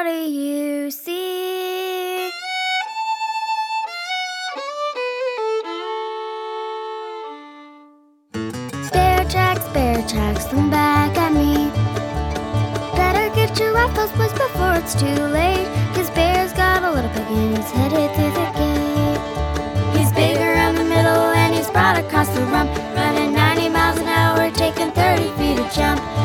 do you see? Bear tracks, look back at me. Better get your rifles, boys, before it's too late. 'Cause Bear's got a little pig and he's headed through the gate. He's big around the middle and he's broad across the rump, running 90 miles an hour, taking 30 feet a jump.